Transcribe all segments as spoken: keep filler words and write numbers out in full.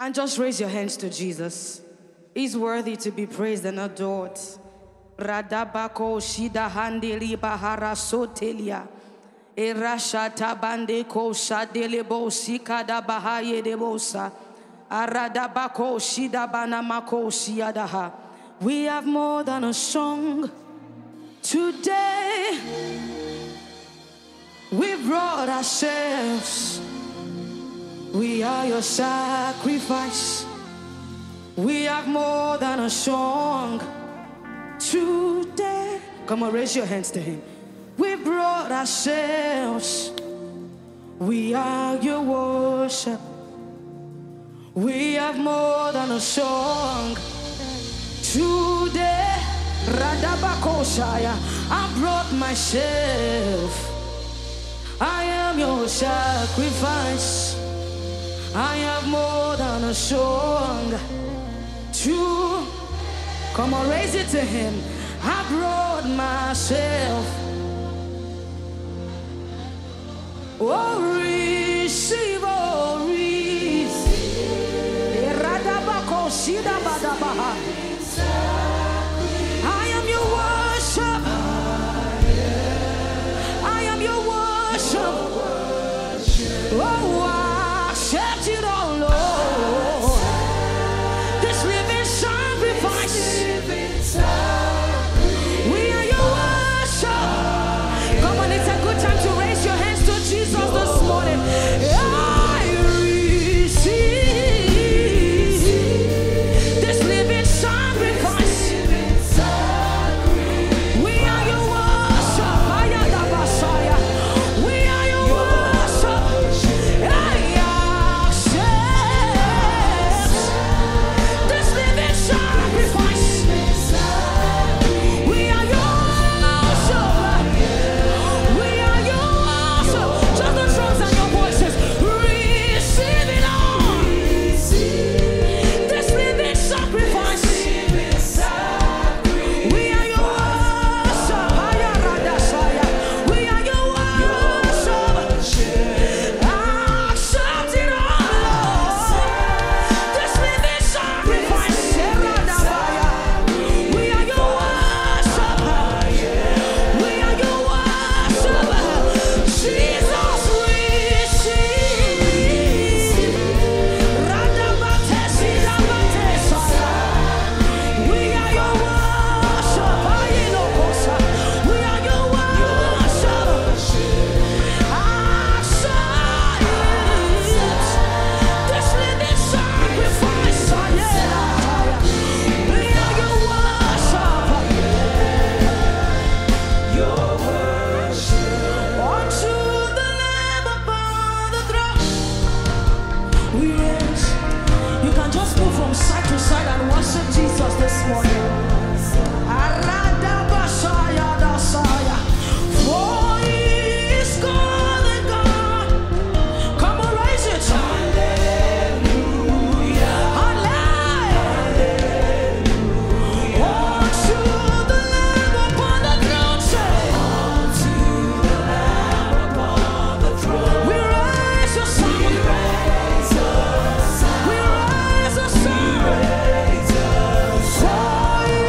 And just raise your hands to Jesus. He's worthy to be praised and adored. Radabako shida handeli bahara sotelia. Erashata bande ko shadele bo sikada bahaye debosa. Aradabako shida banamako shiadaha. We have more than a song today. We brought ourselves. We are your sacrifice. We have more than a song today. Come on, raise your hands to him. We brought ourselves. We are your worship. We have more than a song today. Radabakoshaya, I brought myself. I am your sacrifice. I have more than a song to. Come on, raise it to him. I brought myself. Oh, receive, oh, receive. I am your worship. I am your worship. Oh, I accept it all, Lord. This living sacrifice. We are your worship. Come on, it's a good time to raise your hands to Jesus this morning. I receive this living sacrifice. We are your worship. We are your worship. I accept this living sacrifice. We are your worship. We are your worship. Just the drums and your voices. Receive it all. This living sacrifice. We are your worship. We are your worship. Accept it all. This living sacrifice. We are your worship. We are your worship. Jesus, receive. Radabate, we are your worship. We are your worship. Accept this living sacrifice. We are your worship. Your worship. Unto the Lamb upon the throne. We raise. You can just move from side to side and worship Jesus this morning. Aradabashaya dasaya. For he is God and God. Come on, raise it. Hallelujah. Hallelujah. Unto the Lamb upon the throne. Say, unto the Lamb upon the throne. We raise a song. We raise a song. We raise a song. For he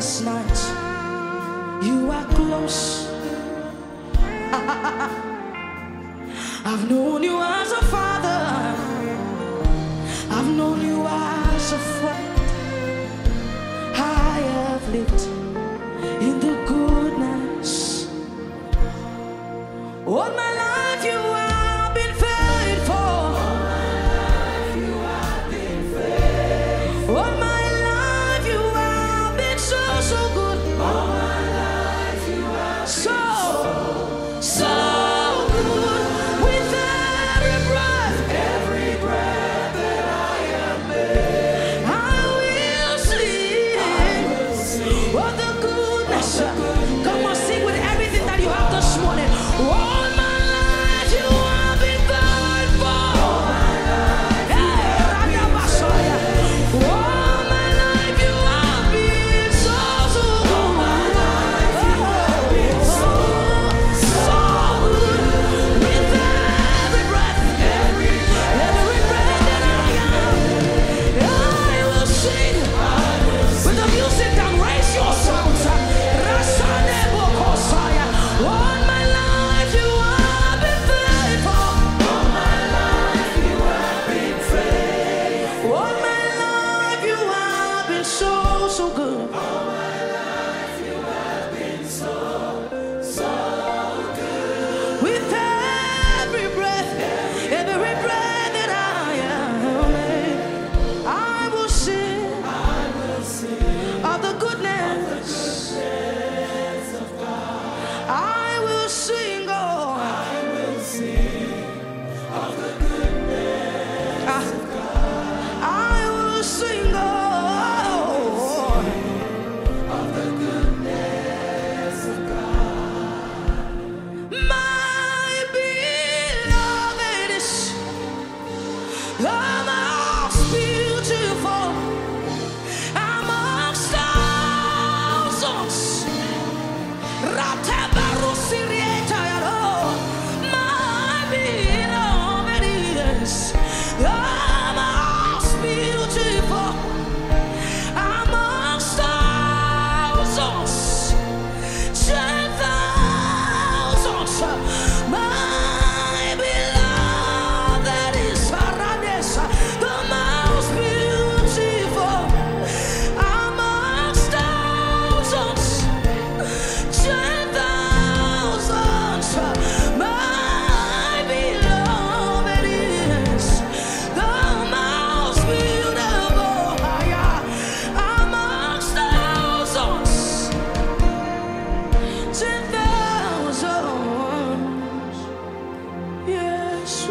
last night. You are close. I've known you as a father. I've known you as a friend. I have lived in the goodness. All my life you have been faithful. All my life you have been faithful. All my life you have been so, so good. All my life you have been so, so, so good. With every breath, every breath that I am made, I will sing, I will sing of the goodness. Come on, sing with everything that you have this morning. All my life you have been faithful. All my life you have been faithful. All my life you have been so, so good. All my life you have been so, so good. With every breath, every breath, every breath that I am, I will sing. With the music down, raise your sounds. Rasanebo Kosaya. All my life you have been faithful. All my life you have been faithful. All my life you have been so, so good. All my life you have been so, so good. With every breath, every breath that I am, I will sing, I will sing of the goodness of God. I will sing, oh, I will sing of the goodness of God. I will sing, oh, of the goodness of God. My beloved is the most beautiful amongst thousands. My beloved is the most beautiful amongst thousands, ten thousands. My beloved is Paradise, the most beautiful amongst thousands, ten thousands. My beloved is the most beautiful amongst thousands, ten thousands. Yes.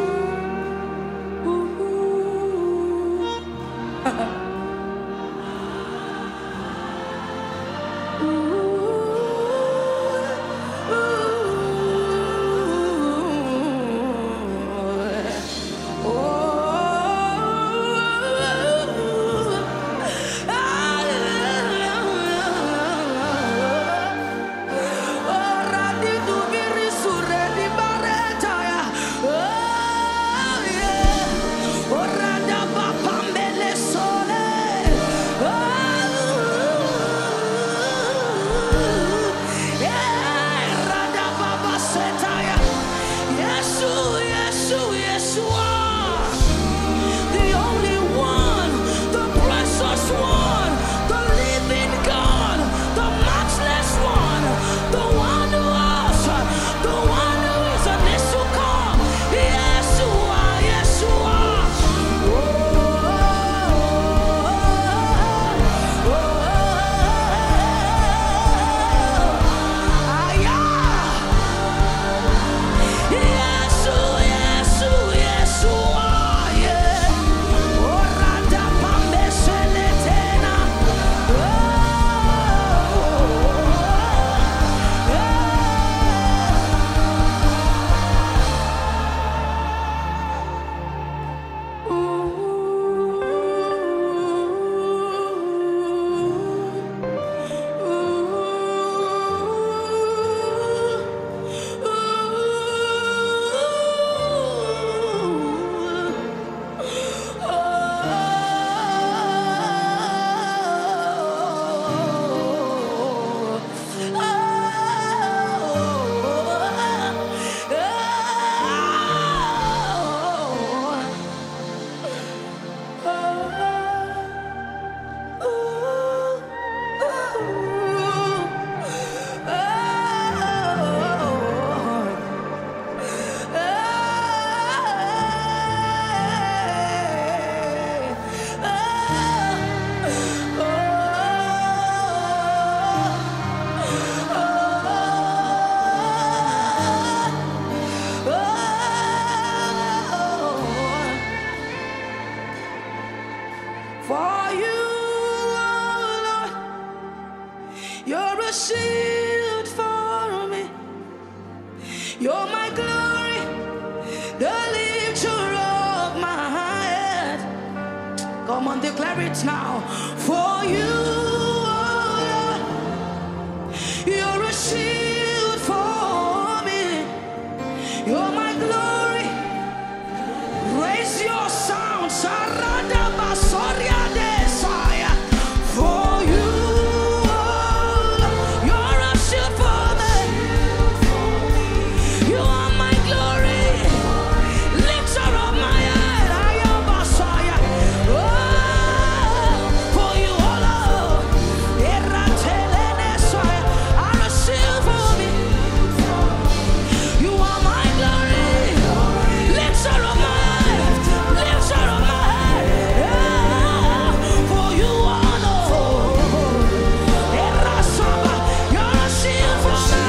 You're a shield for me. You're my glory, the lifter of my head. Come on, declare it now. For you, oh Lord, you're a shield for me. You're my glory. Raise your sound, Sarada Basoria Desire. For you, oh Lord, you're a shield for me. You are my glory, lifter of my head. I am Messiah. Oh, for you, oh Lord, Eratelenesaya, are a shield for me. You are my glory, lifter of my head, lifter of my head. Yeah, for you, oh Lord, Erasaba, you're a shield for me.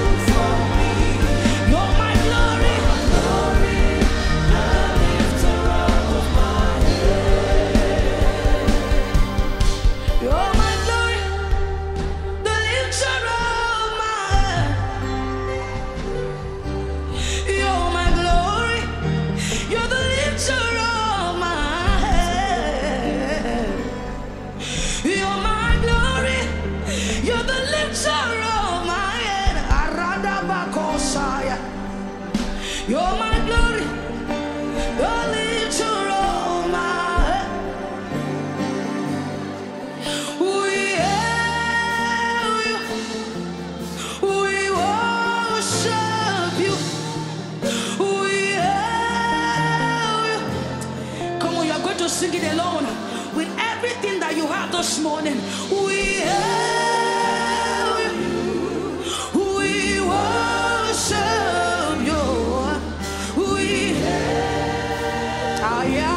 You're my glory, you're my glory, the lifter of my head. You're my glory, you're the lifter of my head. You're my glory, you're the lifter of my head. Aradabakosaya. You're my glory, the lifter of my head. We hail you, we worship you, we hail you. Come on, you are going to sing it alone with everything that you have this morning. We hail you, we worship you, we ah, yeah.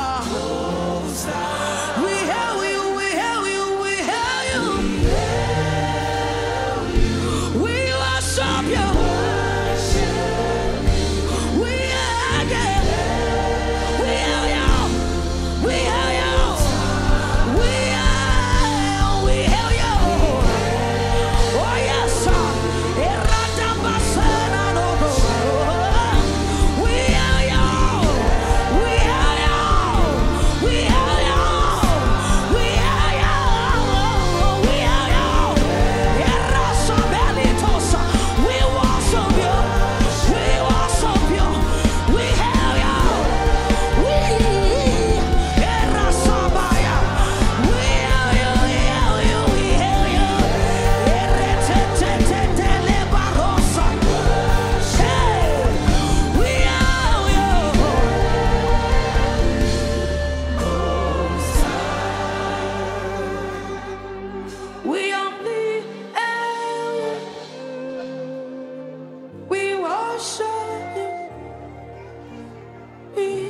We hail you, we hail you, we hail you, we worship you, we hail you, we hail you, we hail you, we hail, we hail you. Oh yes, sir. Eradabasena no no. We hail you, we hail you, we hail you, we hail you, we hail you. Erasabelitosa. We worship you, we worship you, we hail you, we Erasabaya. We hail you, we hail you, we hail you. Eretetetetelebarosa. Hey, we hail you. We only hail you. We worship you. We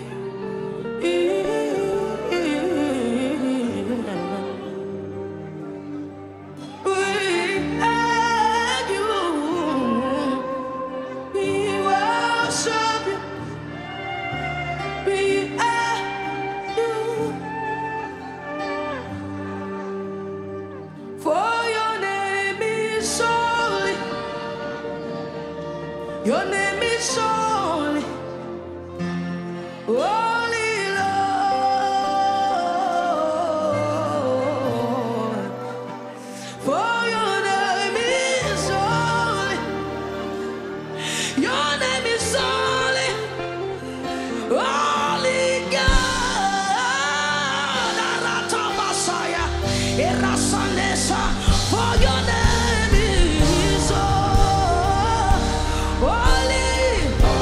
we hail you. We worship you. We hail you. For your name is holy. Your name is holy. Holy Lord. For your name is holy. Your name is holy. Holy God. Aratabasaya. Erasanesa. For your name is holy.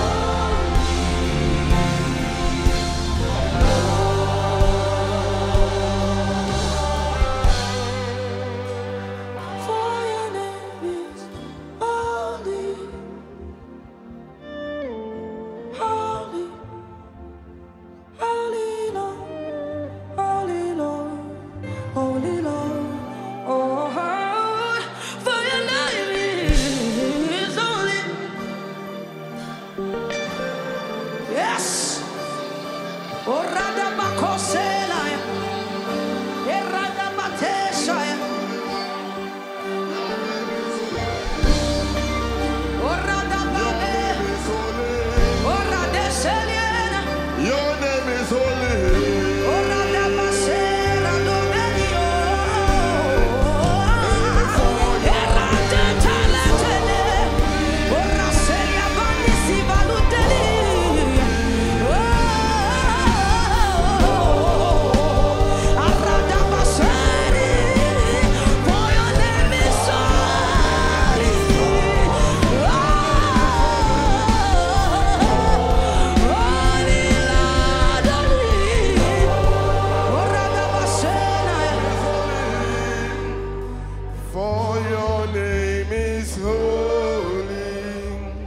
is holy,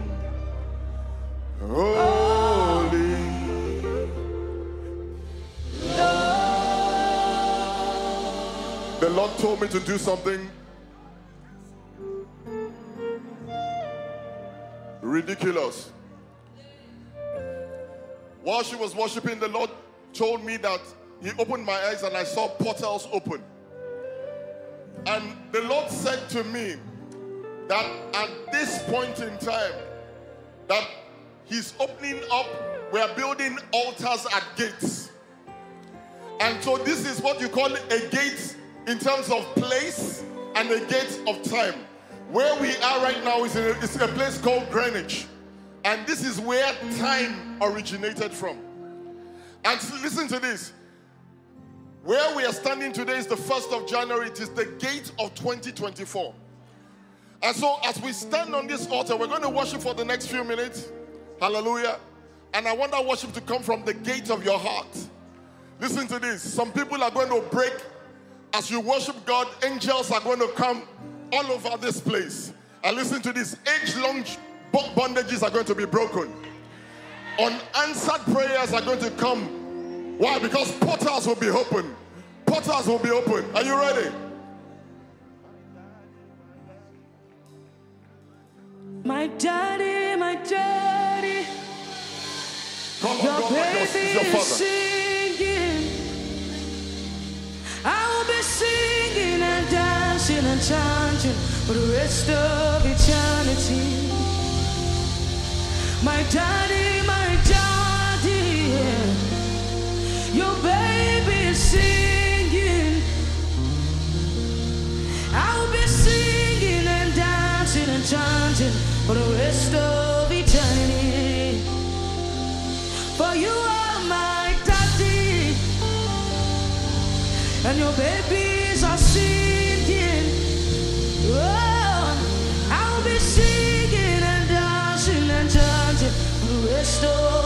holy. The Lord told me to do something ridiculous. While she was worshiping, the Lord told me that He opened my eyes and I saw portals open. And the Lord said to me that at this point in time, that He's opening up, we are building altars at gates. And so this is what you call a gate in terms of place and a gate of time. Where we are right now is, in a, is a place called Greenwich. And this is where time originated from. And listen to this. Where we are standing today is the first of January. It is the gate of twenty twenty-four. And so as we stand on this altar, we're going to worship for the next few minutes. Hallelujah. And I want that worship to come from the gate of your heart. Listen to this. Some people are going to break. As you worship God, angels are going to come all over this place. And listen to this. Age-long bondages are going to be broken. Unanswered prayers are going to come. Why? Because portals will be open. Portals will be open. Are you ready? My daddy, my daddy. Come on, Your God, baby your, your is father. singing. I will be singing and dancing and chanting for the rest of eternity. My daddy, my daddy, your baby is singing. I will be singing and dancing and chanting for the rest of eternity. For you are my daddy, and your babies are singing. Oh, I'll be singing and dancing and chanting for the rest of